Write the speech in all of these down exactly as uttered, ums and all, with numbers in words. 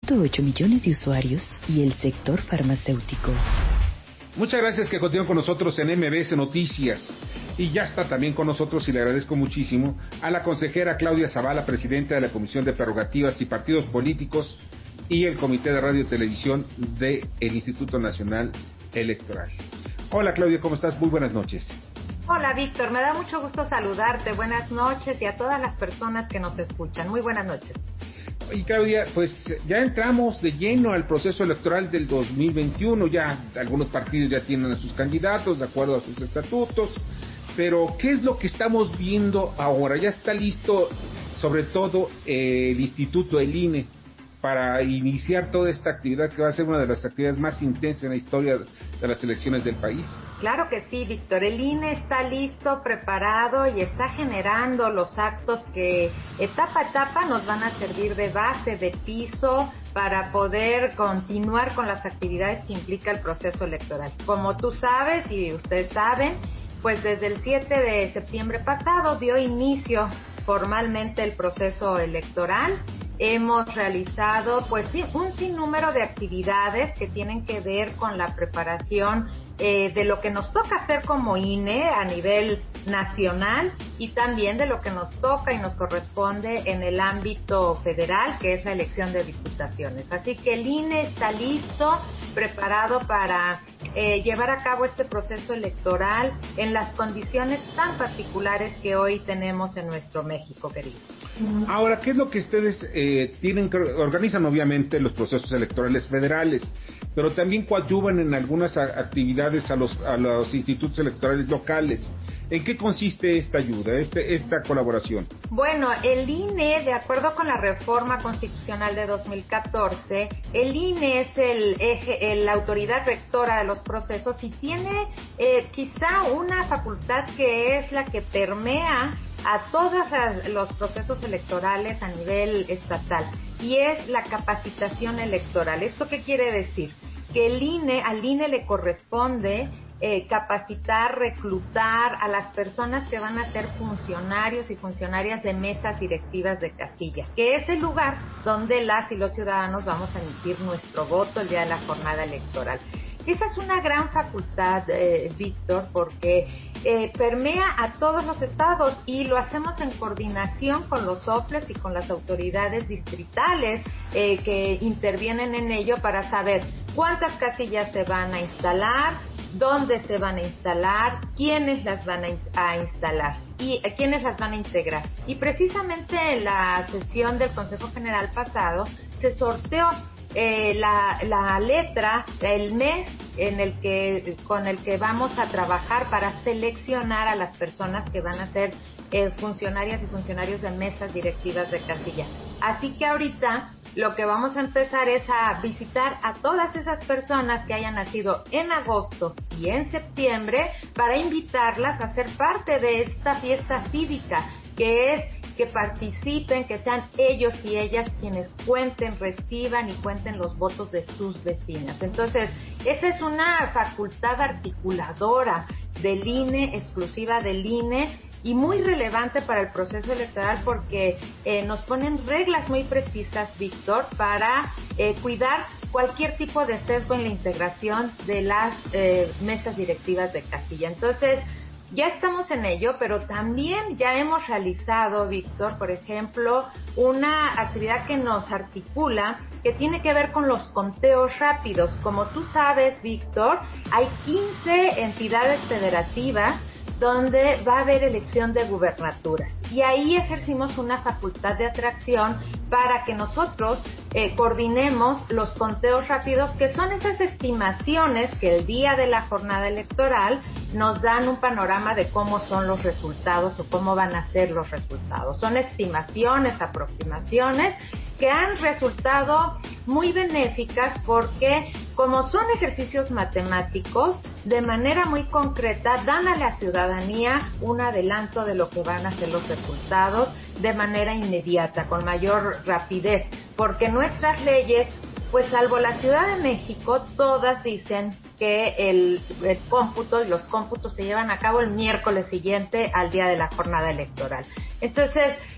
ocho millones de usuarios y el sector farmacéutico. Muchas gracias que continúen con nosotros en M B S Noticias. Y ya está también con nosotros, y le agradezco muchísimo, a la consejera Claudia Zavala, presidenta de la Comisión de Prerrogativas y Partidos Políticos y el Comité de Radio y Televisión del Instituto Nacional Electoral. Hola Claudia, ¿cómo estás? Muy buenas noches. Hola Víctor, me da mucho gusto saludarte. Buenas noches y a todas las personas que nos escuchan. Muy buenas noches. Y Claudia, pues ya entramos de lleno al proceso electoral del dos mil veintiuno, ya algunos partidos ya tienen a sus candidatos de acuerdo a sus estatutos, pero ¿qué es lo que estamos viendo ahora? Ya está listo, sobre todo eh, el Instituto, el I N E, para iniciar toda esta actividad que va a ser una de las actividades más intensas en la historia de las elecciones del país. Claro que sí, Víctor. El I N E está listo, preparado y está generando los actos que etapa a etapa nos van a servir de base, de piso, para poder continuar con las actividades que implica el proceso electoral. Como tú sabes y ustedes saben, pues desde el siete de septiembre pasado dio inicio formalmente el proceso electoral. Hemos realizado pues sí, un sinnúmero de actividades que tienen que ver con la preparación eh, de lo que nos toca hacer como I N E a nivel nacional y también de lo que nos toca y nos corresponde en el ámbito federal, que es la elección de diputaciones. Así que el I N E está listo, preparado para eh, llevar a cabo este proceso electoral en las condiciones tan particulares que hoy tenemos en nuestro México, querido. Ahora, ¿qué es lo que ustedes eh, tienen que organizan? Obviamente los procesos electorales federales, pero también coadyuvan en algunas a, actividades a los a los institutos electorales locales. ¿En qué consiste esta ayuda, este, esta colaboración? Bueno, el I N E, de acuerdo con la reforma constitucional de dos mil catorce, el I N E es el eje, el, la autoridad rectora de los procesos y tiene eh, quizá una facultad que es la que permea a todos los procesos electorales a nivel estatal, y es la capacitación electoral. ¿Esto qué quiere decir? Que el I N E, al I N E le corresponde eh, capacitar, reclutar a las personas que van a ser funcionarios y funcionarias de mesas directivas de casilla, que es el lugar donde las y los ciudadanos vamos a emitir nuestro voto el día de la jornada electoral. Esa es una gran facultad, eh, Víctor, porque eh, permea a todos los estados y lo hacemos en coordinación con los O F L E S y con las autoridades distritales eh, que intervienen en ello para saber cuántas casillas se van a instalar, dónde se van a instalar, quiénes las van a, in- a instalar y a quiénes las van a integrar. Y precisamente en la sesión del Consejo General pasado se sorteó Eh, la, la letra, el mes en el que con el que vamos a trabajar para seleccionar a las personas que van a ser eh, funcionarias y funcionarios de mesas directivas de casilla. Así que ahorita lo que vamos a empezar es a visitar a todas esas personas que hayan nacido en agosto y en septiembre para invitarlas a ser parte de esta fiesta cívica, que es que participen, que sean ellos y ellas quienes cuenten, reciban y cuenten los votos de sus vecinas. Entonces, esa es una facultad articuladora del I N E, exclusiva del I N E, y muy relevante para el proceso electoral porque eh, nos ponen reglas muy precisas, Víctor, para eh, cuidar cualquier tipo de sesgo en la integración de las eh, mesas directivas de casilla. Entonces, ya estamos en ello, pero también ya hemos realizado, Víctor, por ejemplo, una actividad que nos articula, que tiene que ver con los conteos rápidos. Como tú sabes, Víctor, hay quince entidades federativas donde va a haber elección de gubernaturas. Y ahí ejercimos una facultad de atracción para que nosotros eh, coordinemos los conteos rápidos, que son esas estimaciones que el día de la jornada electoral nos dan un panorama de cómo son los resultados o cómo van a ser los resultados. Son estimaciones, aproximaciones que han resultado muy benéficas porque, como son ejercicios matemáticos, de manera muy concreta dan a la ciudadanía un adelanto de lo que van a ser los resultados de manera inmediata, con mayor rapidez, porque nuestras leyes, pues salvo la Ciudad de México, todas dicen que el, el cómputo y los cómputos se llevan a cabo el miércoles siguiente al día de la jornada electoral. Entonces,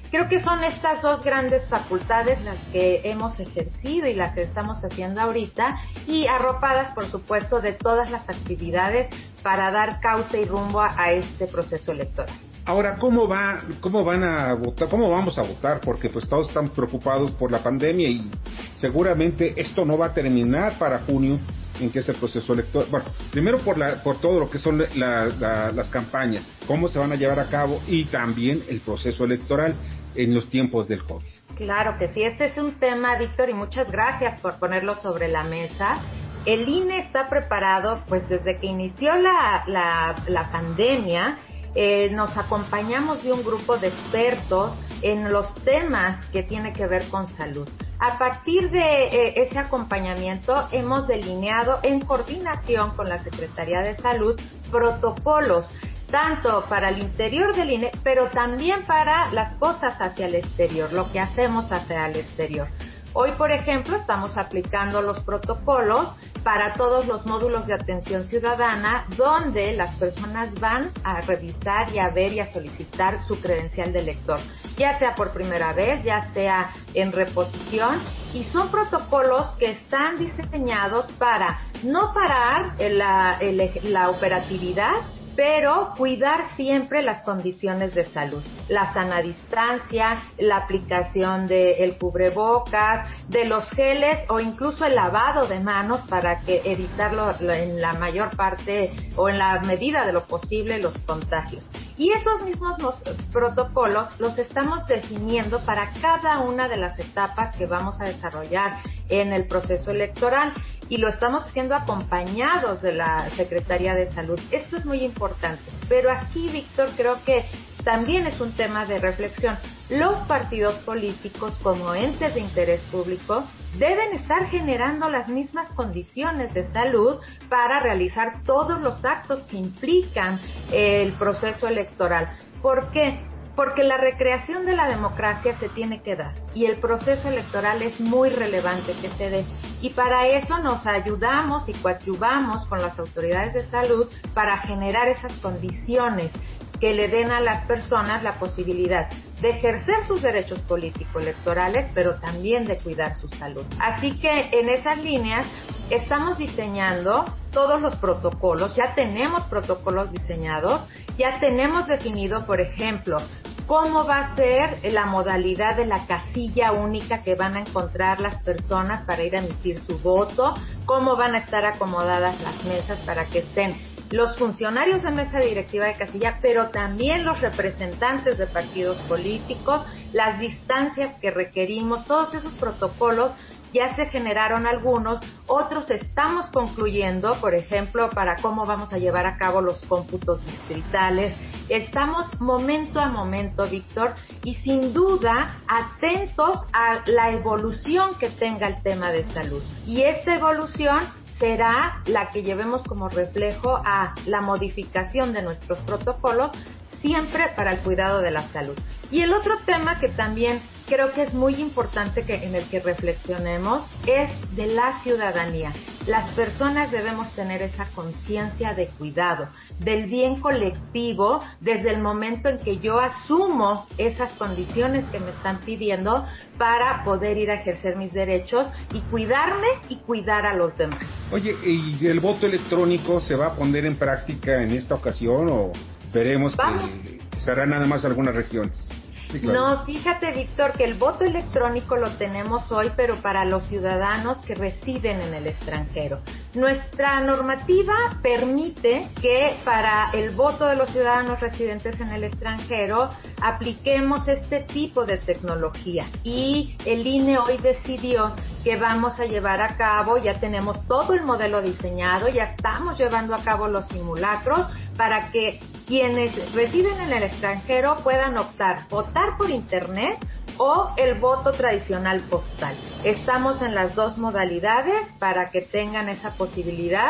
Creo que son estas dos grandes facultades las que hemos ejercido y las que estamos haciendo ahorita, y arropadas, por supuesto, de todas las actividades para dar cauce y rumbo a, a este proceso electoral. Ahora, ¿cómo va, cómo van a votar, cómo vamos a votar? Porque pues todos estamos preocupados por la pandemia y seguramente esto no va a terminar para junio, en que es el proceso electoral. Bueno, primero por la, por todo lo que son la, la, las campañas, cómo se van a llevar a cabo, y también el proceso electoral en los tiempos del COVID. Claro que sí, este es un tema, Víctor, y muchas gracias por ponerlo sobre la mesa. El I N E está preparado, pues desde que inició la, la, la pandemia. Eh, nos acompañamos de un grupo de expertos en los temas que tiene que ver con salud. A partir de eh, ese acompañamiento hemos delineado en coordinación con la Secretaría de Salud protocolos tanto para el interior del I N E, pero también para las cosas hacia el exterior, lo que hacemos hacia el exterior. Hoy, por ejemplo, estamos aplicando los protocolos para todos los módulos de atención ciudadana, donde las personas van a revisar y a ver y a solicitar su credencial de elector, ya sea por primera vez, ya sea en reposición, y son protocolos que están diseñados para no parar la, la operatividad, pero cuidar siempre las condiciones de salud, la sana distancia, la aplicación del cubrebocas, de los geles o incluso el lavado de manos para que evitarlo en la mayor parte o en la medida de lo posible los contagios. Y esos mismos los, protocolos los estamos definiendo para cada una de las etapas que vamos a desarrollar en el proceso electoral, y lo estamos haciendo acompañados de la Secretaría de Salud. Esto es muy importante, pero aquí, Víctor, creo que también es un tema de reflexión. Los partidos políticos, como entes de interés público, deben estar generando las mismas condiciones de salud para realizar todos los actos que implican el proceso electoral. ¿Por qué? Porque la recreación de la democracia se tiene que dar, y el proceso electoral es muy relevante que se dé, y para eso nos ayudamos y coadyuvamos con las autoridades de salud para generar esas condiciones que le den a las personas la posibilidad de ejercer sus derechos político-electorales, pero también de cuidar su salud. Así que en esas líneas estamos diseñando todos los protocolos, ya tenemos protocolos diseñados, ya tenemos definido, por ejemplo, cómo va a ser la modalidad de la casilla única que van a encontrar las personas para ir a emitir su voto, cómo van a estar acomodadas las mesas para que estén los funcionarios de mesa directiva de casilla, pero también los representantes de partidos políticos, las distancias que requerimos, todos esos protocolos. Ya se generaron algunos, otros estamos concluyendo, por ejemplo, para cómo vamos a llevar a cabo los cómputos distritales. Estamos momento a momento, Víctor, y sin duda atentos a la evolución que tenga el tema de salud. Y esta evolución será la que llevemos como reflejo a la modificación de nuestros protocolos, siempre para el cuidado de la salud. Y el otro tema que también creo que es muy importante que en el que reflexionemos es de la ciudadanía. Las personas debemos tener esa conciencia de cuidado, del bien colectivo, desde el momento en que yo asumo esas condiciones que me están pidiendo para poder ir a ejercer mis derechos y cuidarme y cuidar a los demás. Oye, ¿y el voto electrónico se va a poner en práctica en esta ocasión o veremos Vamos. que será nada más algunas regiones? Sí, claro. No, fíjate, Víctor, que el voto electrónico lo tenemos hoy, pero para los ciudadanos que residen en el extranjero. Nuestra normativa permite que para el voto de los ciudadanos residentes en el extranjero apliquemos este tipo de tecnología, y el I N E hoy decidió que vamos a llevar a cabo, ya tenemos todo el modelo diseñado, ya estamos llevando a cabo los simulacros para que quienes residen en el extranjero puedan optar, votar por internet o el voto tradicional postal. Estamos en las dos modalidades para que tengan esa posibilidad,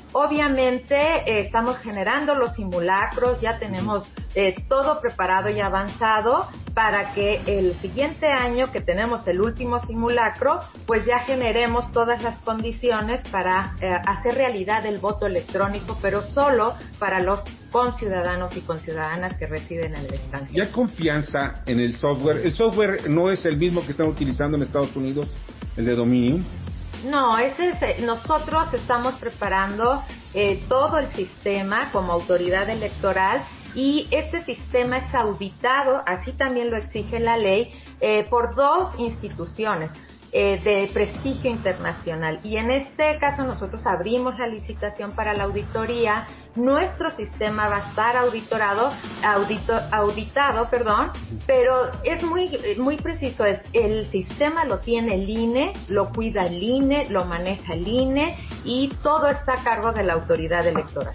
Obviamente eh, estamos generando los simulacros, ya tenemos eh, todo preparado y avanzado para que el siguiente año que tenemos el último simulacro, pues ya generemos todas las condiciones para eh, hacer realidad el voto electrónico, pero solo para los conciudadanos y conciudadanas que residen en el extranjero. ¿Y hay confianza en el software? ¿El software no es el mismo que están utilizando en Estados Unidos, el de Dominion? No, ese es, nosotros estamos preparando eh, todo el sistema como autoridad electoral y este sistema es auditado, así también lo exige la ley, eh, por dos instituciones eh, de prestigio internacional. Y en este caso nosotros abrimos la licitación para la auditoría. Nuestro sistema va a estar auditorado, audito, auditado, perdón, pero es muy, muy preciso. Es, el sistema lo tiene el I N E, lo cuida el I N E, lo maneja el I N E y todo está a cargo de la autoridad electoral.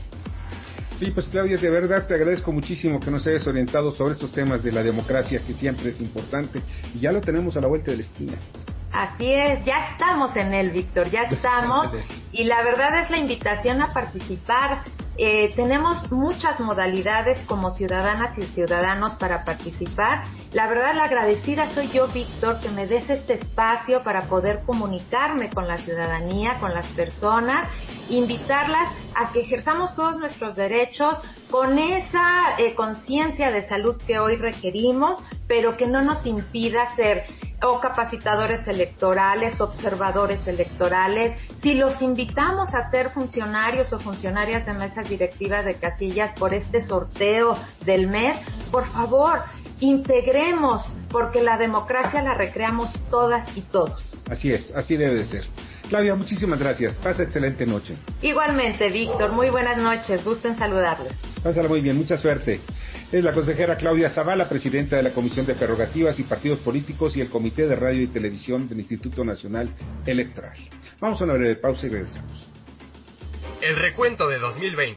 Sí, pues Claudia, de verdad te agradezco muchísimo que nos hayas orientado sobre estos temas de la democracia, que siempre es importante, y ya lo tenemos a la vuelta de la esquina. Así es, ya estamos en él, Víctor, ya estamos, y la verdad es la invitación a participar. Eh, tenemos muchas modalidades como ciudadanas y ciudadanos para participar. La verdad, la agradecida soy yo, Víctor, que me des este espacio para poder comunicarme con la ciudadanía, con las personas, invitarlas a que ejerzamos todos nuestros derechos con esa eh, conciencia de salud que hoy requerimos, pero que no nos impida ser o capacitadores electorales, observadores electorales. Si los invitamos a ser funcionarios o funcionarias de mesas directivas de casillas por este sorteo del mes, por favor, integremos, porque la democracia la recreamos todas y todos. Así es, así debe de ser. Claudia, muchísimas gracias. Pasa excelente noche. Igualmente, Víctor, muy buenas noches. Gusto en saludarles. Pásala muy bien, mucha suerte. Es la consejera Claudia Zavala, presidenta de la Comisión de Prerrogativas y Partidos Políticos y el Comité de Radio y Televisión del Instituto Nacional Electoral. Vamos a una breve pausa y regresamos. El recuento de dos mil veinte.